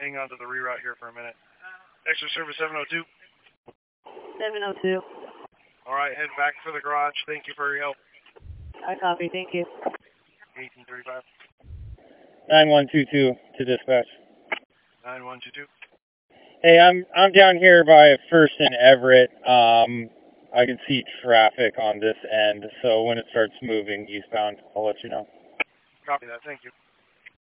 hang on to the reroute here for a minute. Extra service 702. 702. All right, head back for the garage. Thank you for your help. I copy. Thank you. 1835. 9122 to dispatch. 9122. Hey, I'm down here by First and Everett. I can see traffic on this end, so when it starts moving eastbound, I'll let you know. Copy that. Thank you.